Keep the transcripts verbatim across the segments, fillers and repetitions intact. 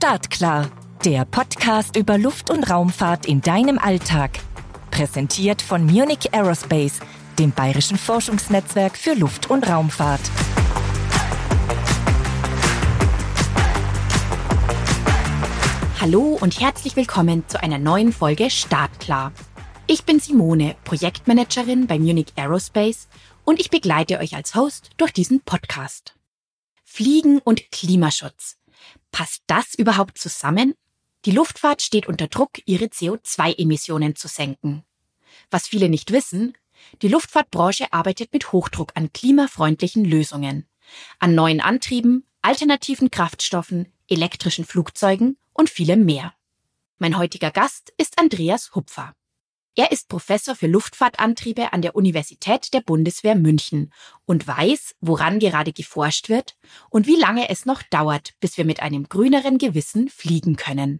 Startklar, der Podcast über Luft- und Raumfahrt in deinem Alltag. Präsentiert von Munich Aerospace, dem bayerischen Forschungsnetzwerk für Luft- und Raumfahrt. Hallo und herzlich willkommen zu einer neuen Folge Startklar. Ich bin Simone, Projektmanagerin bei Munich Aerospace und ich begleite euch als Host durch diesen Podcast. Fliegen und Klimaschutz. Passt das überhaupt zusammen? Die Luftfahrt steht unter Druck, ihre C O zwei Emissionen zu senken. Was viele nicht wissen, die Luftfahrtbranche arbeitet mit Hochdruck an klimafreundlichen Lösungen, an neuen Antrieben, alternativen Kraftstoffen, elektrischen Flugzeugen und vielem mehr. Mein heutiger Gast ist Andreas Hupfer. Er ist Professor für Luftfahrtantriebe an der Universität der Bundeswehr München und weiß, woran gerade geforscht wird und wie lange es noch dauert, bis wir mit einem grüneren Gewissen fliegen können.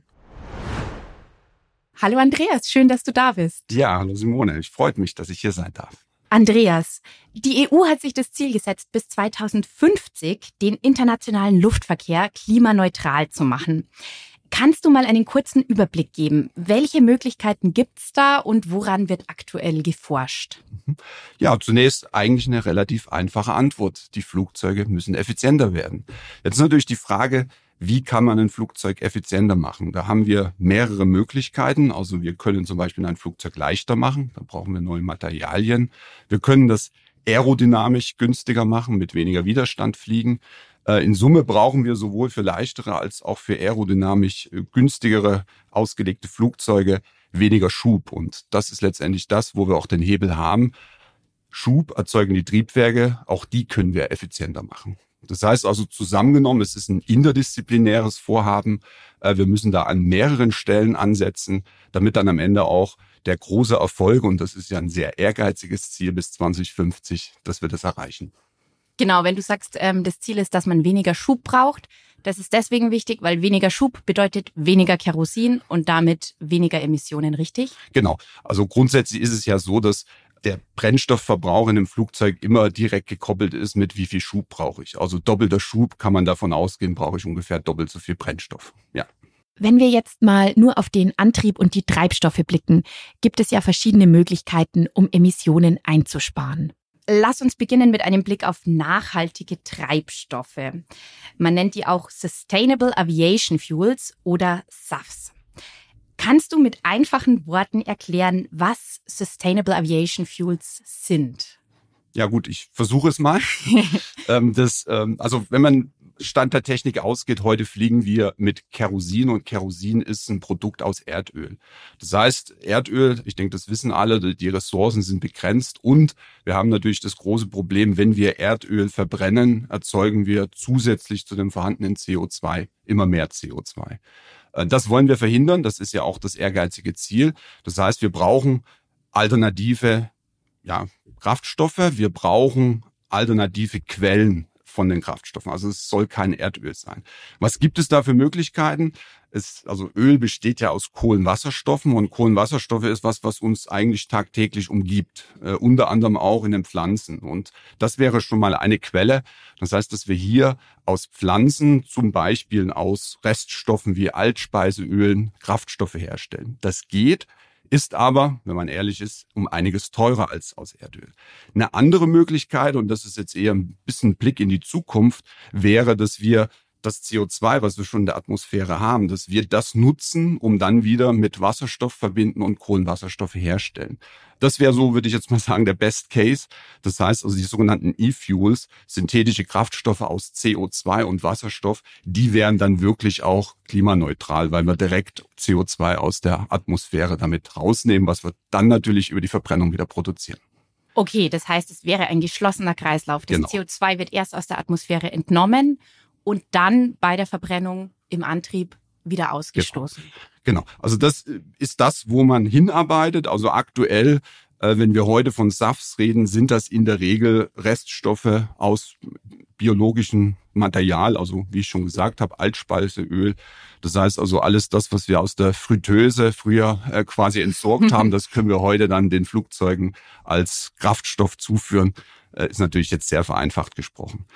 Hallo Andreas, schön, dass du da bist. Ja, hallo Simone, ich freue mich, dass ich hier sein darf. Andreas, die E U hat sich das Ziel gesetzt, bis zweitausendfünfzig den internationalen Luftverkehr klimaneutral zu machen. Kannst du mal einen kurzen Überblick geben? Welche Möglichkeiten gibt's da und woran wird aktuell geforscht? Ja, zunächst eigentlich eine relativ einfache Antwort. Die Flugzeuge müssen effizienter werden. Jetzt ist natürlich die Frage, wie kann man ein Flugzeug effizienter machen? Da haben wir mehrere Möglichkeiten. Also wir können zum Beispiel ein Flugzeug leichter machen. Da brauchen wir neue Materialien. Wir können das aerodynamisch günstiger machen, mit weniger Widerstand fliegen. In Summe brauchen wir sowohl für leichtere als auch für aerodynamisch günstigere ausgelegte Flugzeuge weniger Schub. Und das ist letztendlich das, wo wir auch den Hebel haben. Schub erzeugen die Triebwerke, auch die können wir effizienter machen. Das heißt also zusammengenommen, es ist ein interdisziplinäres Vorhaben. Wir müssen da an mehreren Stellen ansetzen, damit dann am Ende auch der große Erfolg, und das ist ja ein sehr ehrgeiziges Ziel bis zwanzig fünfzig, dass wir das erreichen. Genau, wenn du sagst, ähm, das Ziel ist, dass man weniger Schub braucht, das ist deswegen wichtig, weil weniger Schub bedeutet weniger Kerosin und damit weniger Emissionen, richtig? Genau, also grundsätzlich ist es ja so, dass der Brennstoffverbrauch in einem Flugzeug immer direkt gekoppelt ist mit wie viel Schub brauche ich. Also doppelter Schub kann man davon ausgehen, brauche ich ungefähr doppelt so viel Brennstoff. Ja. Wenn wir jetzt mal nur auf den Antrieb und die Treibstoffe blicken, gibt es ja verschiedene Möglichkeiten, um Emissionen einzusparen. Lass uns beginnen mit einem Blick auf nachhaltige Treibstoffe. Man nennt die auch Sustainable Aviation Fuels oder S A Fs. Kannst du mit einfachen Worten erklären, was Sustainable Aviation Fuels sind? Ja gut, ich versuche es mal. ähm, das, ähm, also wenn man Stand der Technik ausgeht, heute fliegen wir mit Kerosin und Kerosin ist ein Produkt aus Erdöl. Das heißt, Erdöl, ich denke, das wissen alle, die Ressourcen sind begrenzt und wir haben natürlich das große Problem, wenn wir Erdöl verbrennen, erzeugen wir zusätzlich zu dem vorhandenen C O zwei immer mehr C O zwei. Das wollen wir verhindern, das ist ja auch das ehrgeizige Ziel. Das heißt, wir brauchen alternative ja, Kraftstoffe, wir brauchen alternative Quellen von den Kraftstoffen. Also es soll kein Erdöl sein. Was gibt es da für Möglichkeiten? Es, also Öl besteht ja aus Kohlenwasserstoffen und Kohlenwasserstoffe ist was, was uns eigentlich tagtäglich umgibt, äh, unter anderem auch in den Pflanzen. Und das wäre schon mal eine Quelle. Das heißt, dass wir hier aus Pflanzen, zum Beispiel aus Reststoffen wie Altspeiseölen, Kraftstoffe herstellen. Das geht. Ist aber, wenn man ehrlich ist, um einiges teurer als aus Erdöl. Eine andere Möglichkeit, und das ist jetzt eher ein bisschen Blick in die Zukunft, wäre, dass wir das C O zwei, was wir schon in der Atmosphäre haben, dass wir das nutzen, um dann wieder mit Wasserstoff verbinden und Kohlenwasserstoffe herstellen. Das wäre so, würde ich jetzt mal sagen, der Best Case. Das heißt also die sogenannten E-Fuels, synthetische Kraftstoffe aus C O zwei und Wasserstoff, die wären dann wirklich auch klimaneutral, weil wir direkt C O zwei aus der Atmosphäre damit rausnehmen, was wir dann natürlich über die Verbrennung wieder produzieren. Okay, das heißt, es wäre ein geschlossener Kreislauf. Das Genau. C O zwei wird erst aus der Atmosphäre entnommen und dann bei der Verbrennung im Antrieb wieder ausgestoßen. Genau. genau. Also das ist das, wo man hinarbeitet. Also aktuell, äh, wenn wir heute von S A Fs reden, sind das in der Regel Reststoffe aus biologischem Material, also wie ich schon gesagt habe, Altspeiseöl. Das heißt also alles das, was wir aus der Fritteuse früher äh, quasi entsorgt haben, das können wir heute dann den Flugzeugen als Kraftstoff zuführen. Äh, ist natürlich jetzt sehr vereinfacht gesprochen. Ja.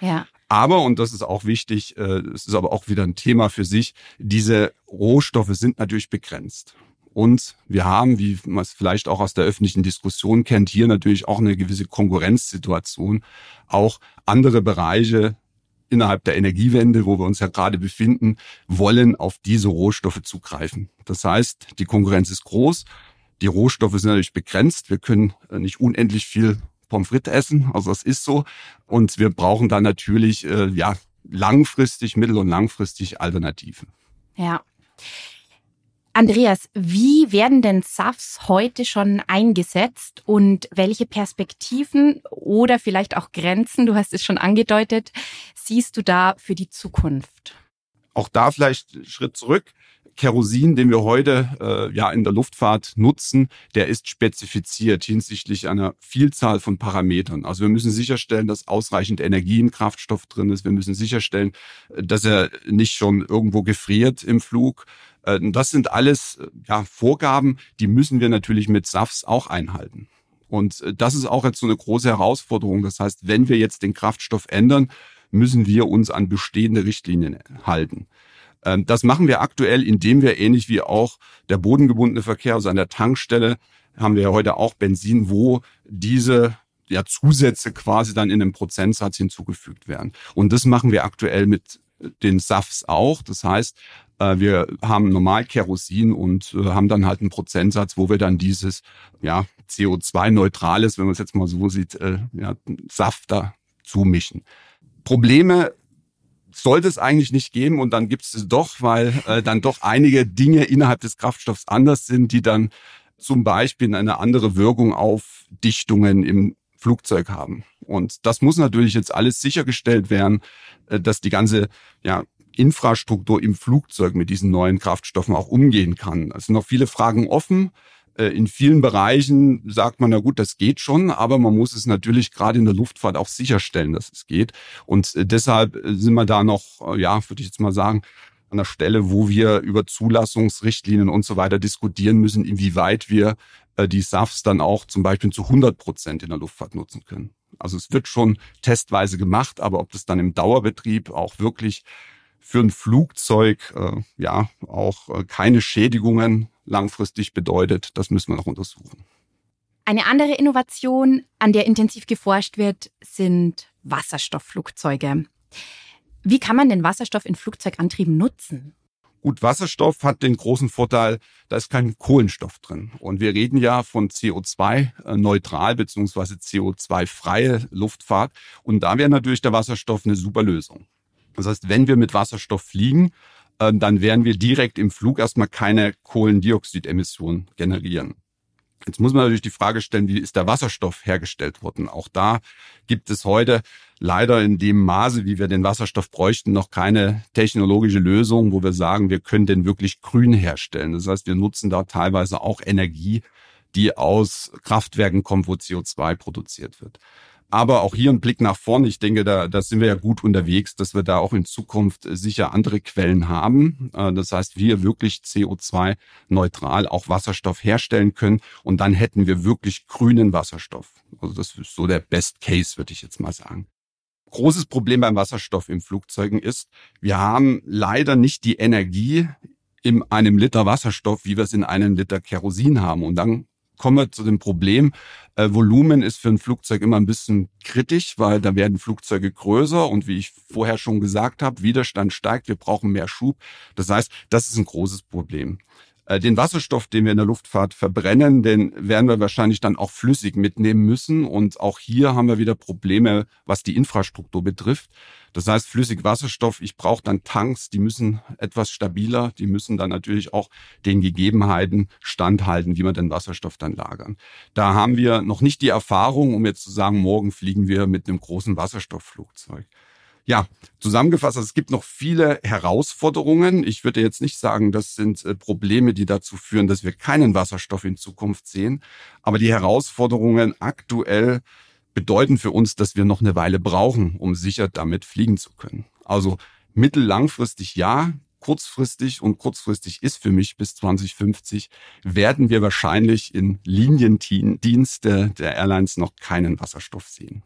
Aber, und das ist auch wichtig, es ist aber auch wieder ein Thema für sich, diese Rohstoffe sind natürlich begrenzt. Und wir haben, wie man es vielleicht auch aus der öffentlichen Diskussion kennt, hier natürlich auch eine gewisse Konkurrenzsituation. Auch andere Bereiche innerhalb der Energiewende, wo wir uns ja gerade befinden, wollen auf diese Rohstoffe zugreifen. Das heißt, die Konkurrenz ist groß, die Rohstoffe sind natürlich begrenzt. Wir können nicht unendlich viel Pommes frites essen, also das ist so. Und wir brauchen dann natürlich äh, ja langfristig, mittel- und langfristig Alternativen. Ja. Andreas, wie werden denn S A Fs heute schon eingesetzt und welche Perspektiven oder vielleicht auch Grenzen, du hast es schon angedeutet, siehst du da für die Zukunft? Auch da vielleicht einen Schritt zurück. Kerosin, den wir heute äh, ja in der Luftfahrt nutzen, der ist spezifiziert hinsichtlich einer Vielzahl von Parametern. Also wir müssen sicherstellen, dass ausreichend Energie im Kraftstoff drin ist. Wir müssen sicherstellen, dass er nicht schon irgendwo gefriert im Flug. Äh, das sind alles ja Vorgaben, die müssen wir natürlich mit S A Fs auch einhalten. Und äh, das ist auch jetzt so eine große Herausforderung. Das heißt, wenn wir jetzt den Kraftstoff ändern, müssen wir uns an bestehende Richtlinien halten. Das machen wir aktuell, indem wir ähnlich wie auch der bodengebundene Verkehr, also an der Tankstelle, haben wir ja heute auch Benzin, wo diese ja, Zusätze quasi dann in einem Prozentsatz hinzugefügt werden. Und das machen wir aktuell mit den S A Fs auch. Das heißt, wir haben normal Kerosin und haben dann halt einen Prozentsatz, wo wir dann dieses ja C O zwei neutrales, wenn man es jetzt mal so sieht, ja, Saft da zumischen. Probleme sollte es eigentlich nicht geben und dann gibt es es doch, weil äh, dann doch einige Dinge innerhalb des Kraftstoffs anders sind, die dann zum Beispiel eine andere Wirkung auf Dichtungen im Flugzeug haben. Und das muss natürlich jetzt alles sichergestellt werden, äh, dass die ganze ja, Infrastruktur im Flugzeug mit diesen neuen Kraftstoffen auch umgehen kann. Es sind noch viele Fragen offen. In vielen Bereichen sagt man, na gut, das geht schon, aber man muss es natürlich gerade in der Luftfahrt auch sicherstellen, dass es geht. Und deshalb sind wir da noch, ja, würde ich jetzt mal sagen, an der Stelle, wo wir über Zulassungsrichtlinien und so weiter diskutieren müssen, inwieweit wir die S A Fs dann auch zum Beispiel zu hundert Prozent in der Luftfahrt nutzen können. Also es wird schon testweise gemacht, aber ob das dann im Dauerbetrieb auch wirklich für ein Flugzeug äh, ja auch äh, keine Schädigungen langfristig bedeutet, das müssen wir noch untersuchen. Eine andere Innovation, an der intensiv geforscht wird, sind Wasserstoffflugzeuge. Wie kann man den Wasserstoff in Flugzeugantrieben nutzen? Gut, Wasserstoff hat den großen Vorteil, da ist kein Kohlenstoff drin. Und wir reden ja von C O zwei neutral bzw. C O zwei freie Luftfahrt. Und da wäre natürlich der Wasserstoff eine super Lösung. Das heißt, wenn wir mit Wasserstoff fliegen, dann werden wir direkt im Flug erstmal keine Kohlendioxidemissionen generieren. Jetzt muss man natürlich die Frage stellen, wie ist der Wasserstoff hergestellt worden? Auch da gibt es heute leider in dem Maße, wie wir den Wasserstoff bräuchten, noch keine technologische Lösung, wo wir sagen, wir können den wirklich grün herstellen. Das heißt, wir nutzen da teilweise auch Energie, die aus Kraftwerken kommt, wo C O zwei produziert wird. Aber auch hier ein Blick nach vorne. Ich denke, da, da sind wir ja gut unterwegs, dass wir da auch in Zukunft sicher andere Quellen haben. Das heißt, wir wirklich C O zwei neutral auch Wasserstoff herstellen können. Und dann hätten wir wirklich grünen Wasserstoff. Also das ist so der Best Case, würde ich jetzt mal sagen. Großes Problem beim Wasserstoff in Flugzeugen ist, wir haben leider nicht die Energie in einem Liter Wasserstoff, wie wir es in einem Liter Kerosin haben. Und dann kommen wir zu dem Problem, äh, Volumen ist für ein Flugzeug immer ein bisschen kritisch, weil da werden Flugzeuge größer und wie ich vorher schon gesagt habe, Widerstand steigt, wir brauchen mehr Schub. Das heißt, das ist ein großes Problem. Äh, den Wasserstoff, den wir in der Luftfahrt verbrennen, den werden wir wahrscheinlich dann auch flüssig mitnehmen müssen und auch hier haben wir wieder Probleme, was die Infrastruktur betrifft. Das heißt, Flüssigwasserstoff, ich brauche dann Tanks, die müssen etwas stabiler, die müssen dann natürlich auch den Gegebenheiten standhalten, wie wir den Wasserstoff dann lagern. Da haben wir noch nicht die Erfahrung, um jetzt zu sagen, morgen fliegen wir mit einem großen Wasserstoffflugzeug. Ja, zusammengefasst, also es gibt noch viele Herausforderungen. Ich würde jetzt nicht sagen, das sind Probleme, die dazu führen, dass wir keinen Wasserstoff in Zukunft sehen. Aber die Herausforderungen aktuell bedeuten für uns, dass wir noch eine Weile brauchen, um sicher damit fliegen zu können. Also mittellangfristig ja, kurzfristig und kurzfristig ist für mich bis zwanzig fünfzig, werden wir wahrscheinlich in Liniendienste der Airlines noch keinen Wasserstoff sehen.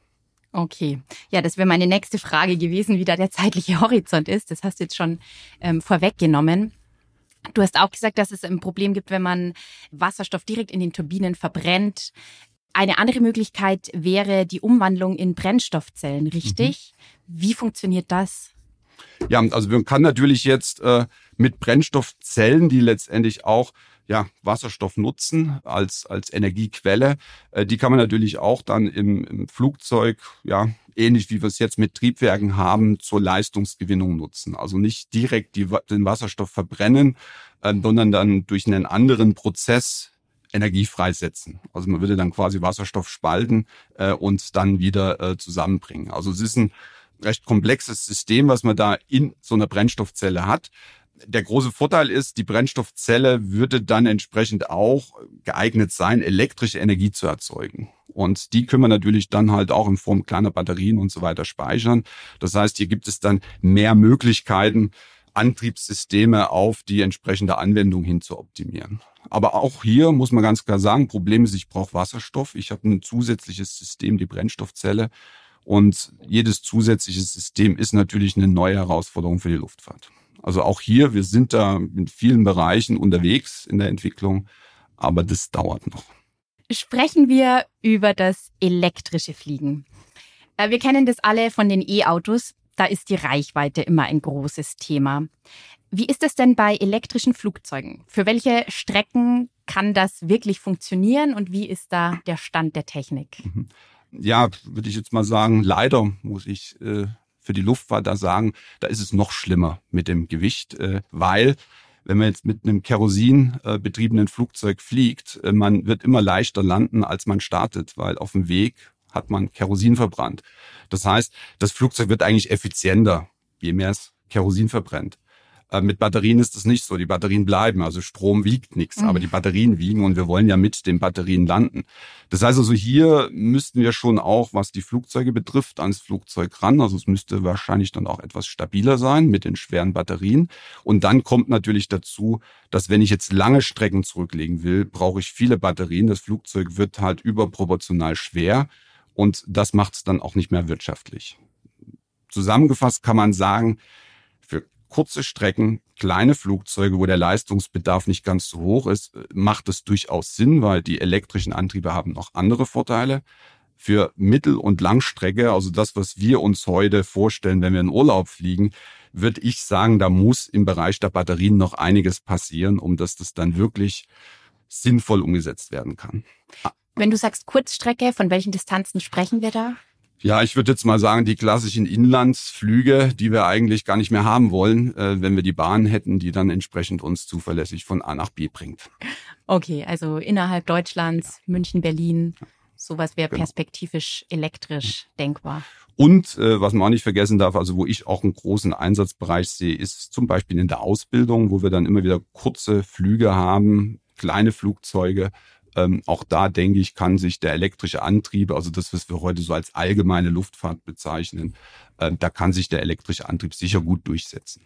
Okay, ja, das wäre meine nächste Frage gewesen, wie da der zeitliche Horizont ist. Das hast du jetzt schon ähm, vorweggenommen. Du hast auch gesagt, dass es ein Problem gibt, wenn man Wasserstoff direkt in den Turbinen verbrennt. Eine andere Möglichkeit wäre die Umwandlung in Brennstoffzellen, richtig? Mhm. Wie funktioniert das? Ja, also man kann natürlich jetzt äh, mit Brennstoffzellen, die letztendlich auch ja, Wasserstoff nutzen als, als Energiequelle. Äh, die kann man natürlich auch dann im, im Flugzeug, ja, ähnlich wie wir es jetzt mit Triebwerken haben, zur Leistungsgewinnung nutzen. Also nicht direkt die, den Wasserstoff verbrennen, äh, sondern dann durch einen anderen Prozess Energie freisetzen. Also man würde dann quasi Wasserstoff spalten äh, und dann wieder äh, zusammenbringen. Also es ist ein recht komplexes System, was man da in so einer Brennstoffzelle hat. Der große Vorteil ist, die Brennstoffzelle würde dann entsprechend auch geeignet sein, elektrische Energie zu erzeugen. Und die können wir natürlich dann halt auch in Form kleiner Batterien und so weiter speichern. Das heißt, hier gibt es dann mehr Möglichkeiten, Antriebssysteme auf die entsprechende Anwendung hin zu optimieren. Aber auch hier muss man ganz klar sagen, Problem ist, ich brauche Wasserstoff. Ich habe ein zusätzliches System, die Brennstoffzelle. Und jedes zusätzliche System ist natürlich eine neue Herausforderung für die Luftfahrt. Also auch hier, wir sind da in vielen Bereichen unterwegs in der Entwicklung, aber das dauert noch. Sprechen wir über das elektrische Fliegen. Wir kennen das alle von den E-Autos. Da ist die Reichweite immer ein großes Thema. Wie ist es denn bei elektrischen Flugzeugen? Für welche Strecken kann das wirklich funktionieren und wie ist da der Stand der Technik? Ja, würde ich jetzt mal sagen, leider muss ich äh, für die Luftfahrt da sagen, da ist es noch schlimmer mit dem Gewicht, äh, weil wenn man jetzt mit einem Kerosin äh, betriebenen Flugzeug fliegt, äh, man wird immer leichter landen, als man startet, weil auf dem Weg hat man Kerosin verbrannt. Das heißt, das Flugzeug wird eigentlich effizienter, je mehr es Kerosin verbrennt. Äh, mit Batterien ist das nicht so. Die Batterien bleiben, also Strom wiegt nichts, mhm. aber die Batterien wiegen und wir wollen ja mit den Batterien landen. Das heißt also, hier müssten wir schon auch, was die Flugzeuge betrifft, ans Flugzeug ran. Also es müsste wahrscheinlich dann auch etwas stabiler sein mit den schweren Batterien. Und dann kommt natürlich dazu, dass wenn ich jetzt lange Strecken zurücklegen will, brauche ich viele Batterien. Das Flugzeug wird halt überproportional schwer und das macht es dann auch nicht mehr wirtschaftlich. Zusammengefasst kann man sagen, für kurze Strecken, kleine Flugzeuge, wo der Leistungsbedarf nicht ganz so hoch ist, macht es durchaus Sinn, weil die elektrischen Antriebe haben noch andere Vorteile. Für Mittel- und Langstrecke, also das, was wir uns heute vorstellen, wenn wir in Urlaub fliegen, würde ich sagen, da muss im Bereich der Batterien noch einiges passieren, um dass das dann wirklich sinnvoll umgesetzt werden kann. Wenn du sagst Kurzstrecke, von welchen Distanzen sprechen wir da? Ja, ich würde jetzt mal sagen, die klassischen Inlandsflüge, die wir eigentlich gar nicht mehr haben wollen, äh, wenn wir die Bahn hätten, die dann entsprechend uns zuverlässig von A nach B bringt. Okay, also innerhalb Deutschlands, ja. München, Berlin, sowas wäre genau. perspektivisch elektrisch denkbar. Und äh, was man auch nicht vergessen darf, also wo ich auch einen großen Einsatzbereich sehe, ist zum Beispiel in der Ausbildung, wo wir dann immer wieder kurze Flüge haben, kleine Flugzeuge. Ähm, auch da, denke ich, kann sich der elektrische Antrieb, also das, was wir heute so als allgemeine Luftfahrt bezeichnen, äh, da kann sich der elektrische Antrieb sicher gut durchsetzen.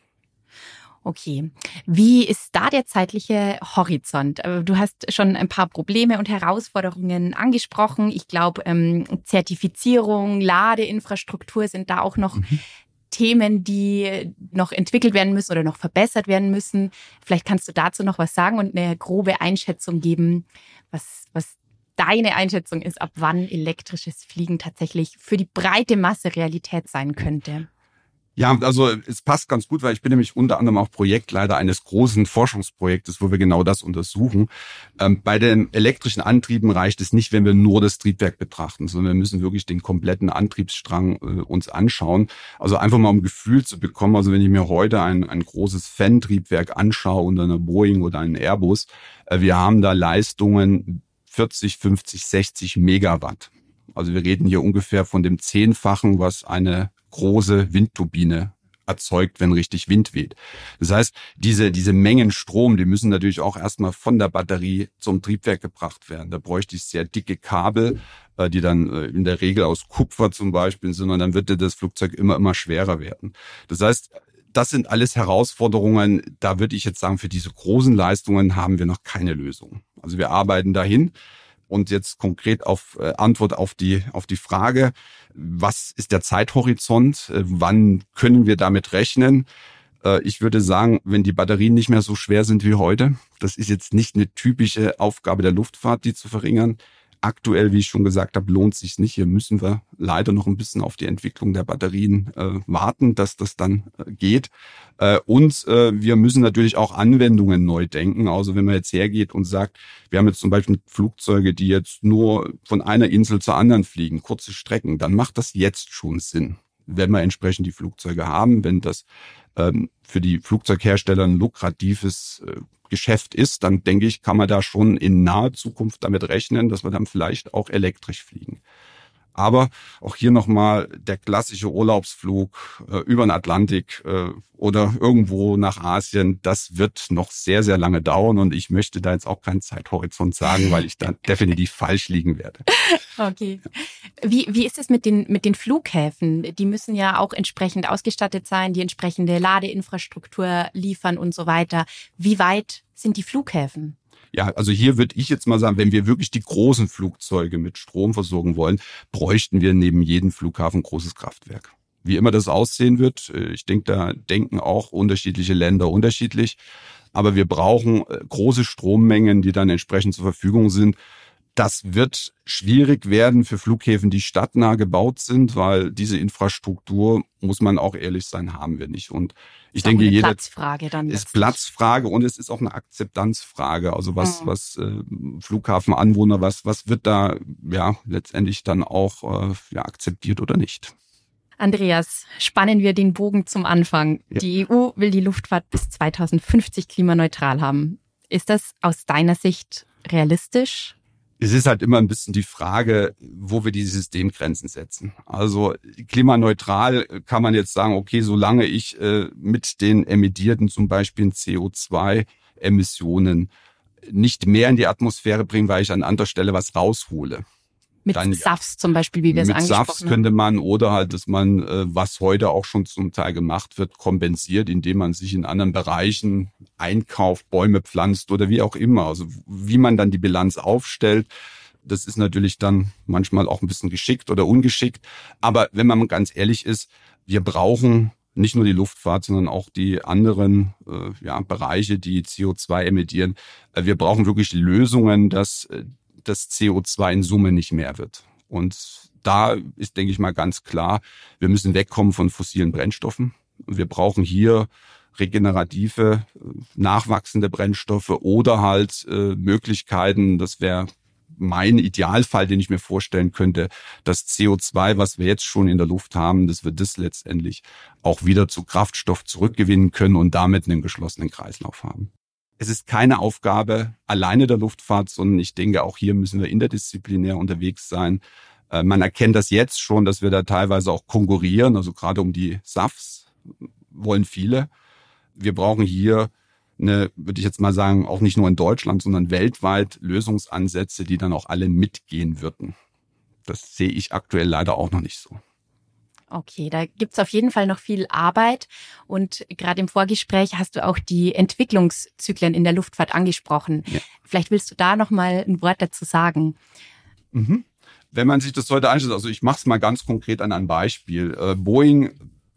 Okay. Wie ist da der zeitliche Horizont? Du hast schon ein paar Probleme und Herausforderungen angesprochen. Ich glaube, ähm, Zertifizierung, Ladeinfrastruktur sind da auch noch mhm. Themen, die noch entwickelt werden müssen oder noch verbessert werden müssen. Vielleicht kannst du dazu noch was sagen und eine grobe Einschätzung geben, was, was deine Einschätzung ist, ab wann elektrisches Fliegen tatsächlich für die breite Masse Realität sein könnte. Ja, also es passt ganz gut, weil ich bin nämlich unter anderem auch Projektleiter eines großen Forschungsprojektes, wo wir genau das untersuchen. Ähm, bei den elektrischen Antrieben reicht es nicht, wenn wir nur das Triebwerk betrachten, sondern wir müssen wirklich den kompletten Antriebsstrang äh, uns anschauen. Also einfach mal um ein Gefühl zu bekommen, also wenn ich mir heute ein, ein großes Fan-Triebwerk anschaue unter einer Boeing oder einem Airbus, äh, wir haben da Leistungen vierzig, fünfzig, sechzig Megawatt. Also wir reden hier ungefähr von dem Zehnfachen, was eine große Windturbine erzeugt, wenn richtig Wind weht. Das heißt, diese diese Mengen Strom, die müssen natürlich auch erstmal von der Batterie zum Triebwerk gebracht werden. Da bräuchte ich sehr dicke Kabel, die dann in der Regel aus Kupfer zum Beispiel sind, und dann wird das Flugzeug immer, immer schwerer werden. Das heißt, das sind alles Herausforderungen, da würde ich jetzt sagen, für diese großen Leistungen haben wir noch keine Lösung. Also wir arbeiten dahin. Und jetzt konkret auf äh, Antwort auf die auf die Frage. Was ist der Zeithorizont? Wann können wir damit rechnen? Ich würde sagen, wenn die Batterien nicht mehr so schwer sind wie heute, das ist jetzt nicht eine typische Aufgabe der Luftfahrt, die zu verringern. Aktuell, wie ich schon gesagt habe, lohnt es sich nicht. Hier müssen wir leider noch ein bisschen auf die Entwicklung der Batterien äh, warten, dass das dann äh, geht. Äh, und äh, wir müssen natürlich auch Anwendungen neu denken. Also wenn man jetzt hergeht und sagt, wir haben jetzt zum Beispiel Flugzeuge, die jetzt nur von einer Insel zur anderen fliegen, kurze Strecken, dann macht das jetzt schon Sinn, wenn wir entsprechend die Flugzeuge haben, wenn das ähm, für die Flugzeughersteller ein lukratives äh, Geschäft ist, dann denke ich, kann man da schon in naher Zukunft damit rechnen, dass wir dann vielleicht auch elektrisch fliegen. Aber auch hier nochmal der klassische Urlaubsflug äh, über den Atlantik äh, oder irgendwo nach Asien, das wird noch sehr, sehr lange dauern und ich möchte da jetzt auch keinen Zeithorizont sagen, weil ich dann definitiv falsch liegen werde. Okay. Wie, wie ist es mit den, mit den Flughäfen? Die müssen ja auch entsprechend ausgestattet sein, die entsprechende Ladeinfrastruktur liefern und so weiter. Wie weit sind die Flughäfen? Ja, also hier würde ich jetzt mal sagen, wenn wir wirklich die großen Flugzeuge mit Strom versorgen wollen, bräuchten wir neben jedem Flughafen ein großes Kraftwerk. Wie immer das aussehen wird, ich denke, da denken auch unterschiedliche Länder unterschiedlich. Aber wir brauchen große Strommengen, die dann entsprechend zur Verfügung sind. Das wird schwierig werden für Flughäfen, die stadtnah gebaut sind, weil diese Infrastruktur, muss man auch ehrlich sein, haben wir nicht. Und ich ist denke, auch eine jeder Platzfrage dann ist Platzfrage und es ist auch eine Akzeptanzfrage. Also was, mhm. was äh, Flughafenanwohner, was, was wird da ja letztendlich dann auch äh, ja, akzeptiert oder nicht? Andreas, spannen wir den Bogen zum Anfang. Ja. Die E U will die Luftfahrt bis zweitausendfünfzig klimaneutral haben. Ist das aus deiner Sicht realistisch? Es ist halt immer ein bisschen die Frage, wo wir die Systemgrenzen setzen. Also klimaneutral kann man jetzt sagen, okay, solange ich äh, mit den emittierten zum Beispiel C O zwei Emissionen nicht mehr in die Atmosphäre bringe, weil ich an anderer Stelle was raushole. Mit Dann, S A Fs zum Beispiel, wie wir es angesprochen haben. Mit S A Fs könnte man oder halt, dass man, äh, was heute auch schon zum Teil gemacht wird, kompensiert, indem man sich in anderen Bereichen einkauft, Bäume pflanzt oder wie auch immer. Also wie man dann die Bilanz aufstellt, das ist natürlich dann manchmal auch ein bisschen geschickt oder ungeschickt. Aber wenn man ganz ehrlich ist, wir brauchen nicht nur die Luftfahrt, sondern auch die anderen äh, ja, Bereiche, die C O zwei emittieren. Äh, wir brauchen wirklich Lösungen, dass äh, das C O zwei in Summe nicht mehr wird. Und da ist, denke ich mal, ganz klar, wir müssen wegkommen von fossilen Brennstoffen. Wir brauchen hier regenerative, nachwachsende Brennstoffe oder halt äh, Möglichkeiten, das wäre mein Idealfall, den ich mir vorstellen könnte, das C O zwei, was wir jetzt schon in der Luft haben, dass wir das letztendlich auch wieder zu Kraftstoff zurückgewinnen können und damit einen geschlossenen Kreislauf haben. Es ist keine Aufgabe alleine der Luftfahrt, sondern ich denke, auch hier müssen wir interdisziplinär unterwegs sein. Äh, man erkennt das jetzt schon, dass wir da teilweise auch konkurrieren, also gerade um die S A Fs wollen viele. Wir brauchen hier eine, würde ich jetzt mal sagen, auch nicht nur in Deutschland, sondern weltweit Lösungsansätze, die dann auch alle mitgehen würden. Das sehe ich aktuell leider auch noch nicht so. Okay, da gibt's auf jeden Fall noch viel Arbeit und gerade im Vorgespräch hast du auch die Entwicklungszyklen in der Luftfahrt angesprochen. Ja. Vielleicht willst du da noch mal ein Wort dazu sagen. Mhm. Wenn man sich das heute anschaut, also ich mache es mal ganz konkret an einem Beispiel. Äh, Boeing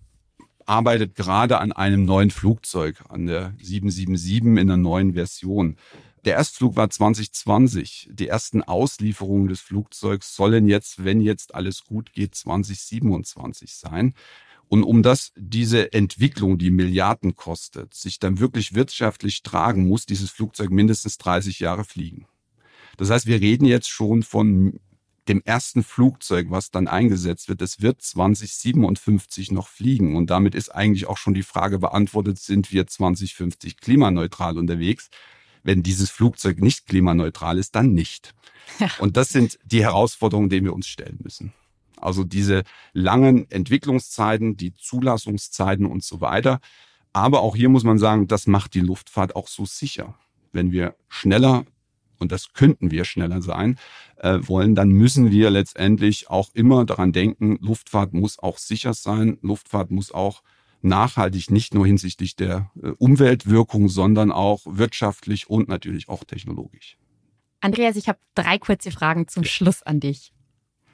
arbeitet gerade an einem neuen Flugzeug, an der sieben sieben sieben in einer neuen Version. Der Erstflug war zwanzig zwanzig. Die ersten Auslieferungen des Flugzeugs sollen jetzt, wenn jetzt alles gut geht, zwanzig siebenundzwanzig sein. Und um das, diese Entwicklung, die Milliarden kostet, sich dann wirklich wirtschaftlich tragen, muss dieses Flugzeug mindestens dreißig Jahre fliegen. Das heißt, wir reden jetzt schon von dem ersten Flugzeug, was dann eingesetzt wird. Es wird zwanzig siebenundfünfzig noch fliegen. Und damit ist eigentlich auch schon die Frage beantwortet, sind wir zwanzig fünfzig klimaneutral unterwegs? Wenn dieses Flugzeug nicht klimaneutral ist, dann nicht. Ja. Und das sind die Herausforderungen, denen wir uns stellen müssen. Also diese langen Entwicklungszeiten, die Zulassungszeiten und so weiter. Aber auch hier muss man sagen, das macht die Luftfahrt auch so sicher. Wenn wir schneller, und das könnten wir schneller sein, äh, wollen, dann müssen wir letztendlich auch immer daran denken, Luftfahrt muss auch sicher sein. Luftfahrt muss auch nachhaltig, nicht nur hinsichtlich der äh, Umweltwirkung, sondern auch wirtschaftlich und natürlich auch technologisch. Andreas, ich habe drei kurze Fragen zum Schluss an dich.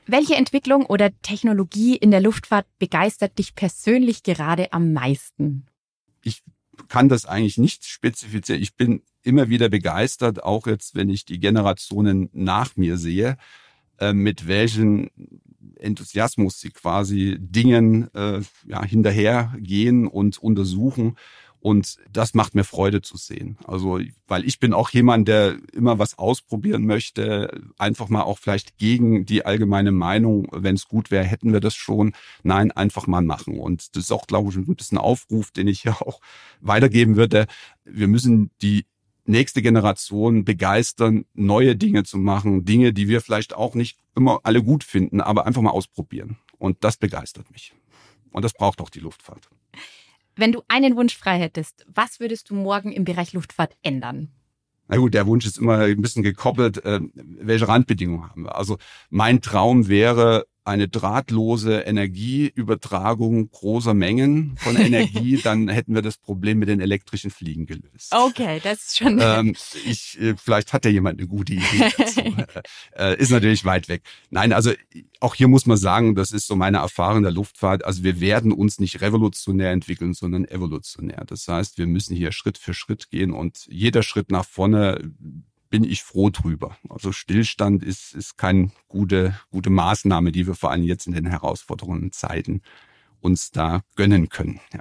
Welche Entwicklung oder Technologie in der Luftfahrt begeistert dich persönlich gerade am meisten? Ich kann das eigentlich nicht spezifizieren. Ich bin immer wieder begeistert, auch jetzt, wenn ich die Generationen nach mir sehe, äh, mit welchen Enthusiasmus sie quasi Dingen äh, ja, hinterhergehen und untersuchen. Und das macht mir Freude zu sehen. Also, weil ich bin auch jemand, der immer was ausprobieren möchte, einfach mal auch vielleicht gegen die allgemeine Meinung, wenn es gut wäre, hätten wir das schon. Nein, einfach mal machen. Und das ist auch, glaube ich, ein bisschen ein Aufruf, den ich ja auch weitergeben würde. Wir müssen die nächste Generation begeistern, neue Dinge zu machen, Dinge, die wir vielleicht auch nicht immer alle gut finden, aber einfach mal ausprobieren. Und das begeistert mich. Und das braucht auch die Luftfahrt. Wenn du einen Wunsch frei hättest, was würdest du morgen im Bereich Luftfahrt ändern? Na gut, der Wunsch ist immer ein bisschen gekoppelt, äh, welche Randbedingungen haben wir. Also mein Traum wäre eine drahtlose Energieübertragung großer Mengen von Energie, dann hätten wir das Problem mit den elektrischen Fliegen gelöst. Okay, das ist schon... Ähm, ich, vielleicht hat ja jemand eine gute Idee dazu. äh, ist natürlich weit weg. Nein, also auch hier muss man sagen, das ist so meine Erfahrung der Luftfahrt, also wir werden uns nicht revolutionär entwickeln, sondern evolutionär. Das heißt, wir müssen hier Schritt für Schritt gehen und jeder Schritt nach vorne bin ich froh drüber. Also Stillstand ist, ist keine gute, gute Maßnahme, die wir vor allem jetzt in den herausfordernden Zeiten uns da gönnen können. Ja.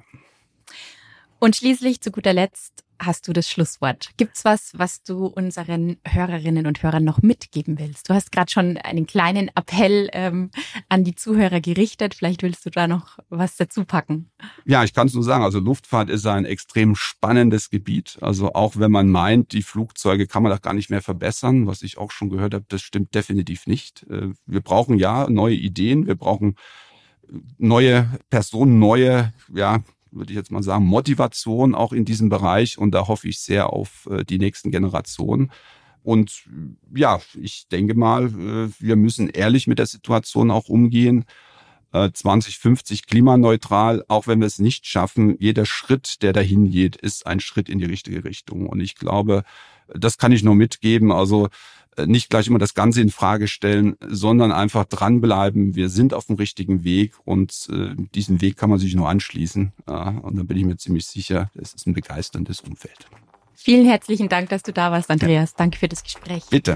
Und schließlich, zu guter Letzt, hast du das Schlusswort. Gibt's was, was du unseren Hörerinnen und Hörern noch mitgeben willst? Du hast gerade schon einen kleinen Appell ähm, an die Zuhörer gerichtet. Vielleicht willst du da noch was dazu packen. Ja, ich kann es nur sagen. Also Luftfahrt ist ein extrem spannendes Gebiet. Also auch wenn man meint, die Flugzeuge kann man doch gar nicht mehr verbessern, was ich auch schon gehört habe, das stimmt definitiv nicht. Wir brauchen ja neue Ideen, wir brauchen neue Personen, neue, ja, würde ich jetzt mal sagen, Motivation auch in diesem Bereich. Und da hoffe ich sehr auf die nächsten Generationen. Und ja, ich denke mal, wir müssen ehrlich mit der Situation auch umgehen. zwanzig fünfzig klimaneutral, auch wenn wir es nicht schaffen, jeder Schritt, der dahin geht, ist ein Schritt in die richtige Richtung. Und ich glaube, das kann ich nur mitgeben. Also nicht gleich immer das Ganze in Frage stellen, sondern einfach dranbleiben. Wir sind auf dem richtigen Weg und äh, diesen Weg kann man sich nur anschließen. Ja, und dann bin ich mir ziemlich sicher, es ist ein begeisterndes Umfeld. Vielen herzlichen Dank, dass du da warst, Andreas. Ja. Danke für das Gespräch. Bitte.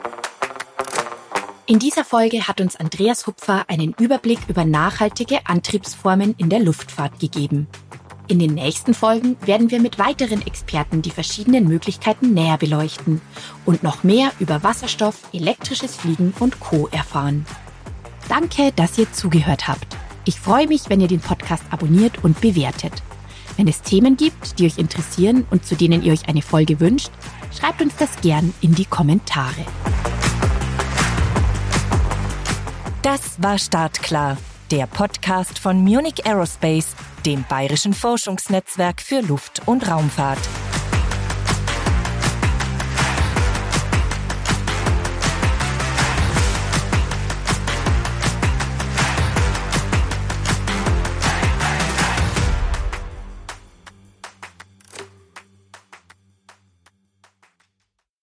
In dieser Folge hat uns Andreas Hupfer einen Überblick über nachhaltige Antriebsformen in der Luftfahrt gegeben. In den nächsten Folgen werden wir mit weiteren Experten die verschiedenen Möglichkeiten näher beleuchten und noch mehr über Wasserstoff, elektrisches Fliegen und Co. erfahren. Danke, dass ihr zugehört habt. Ich freue mich, wenn ihr den Podcast abonniert und bewertet. Wenn es Themen gibt, die euch interessieren und zu denen ihr euch eine Folge wünscht, schreibt uns das gern in die Kommentare. Das war Startklar, der Podcast von Munich Aerospace, dem bayerischen Forschungsnetzwerk für Luft- und Raumfahrt.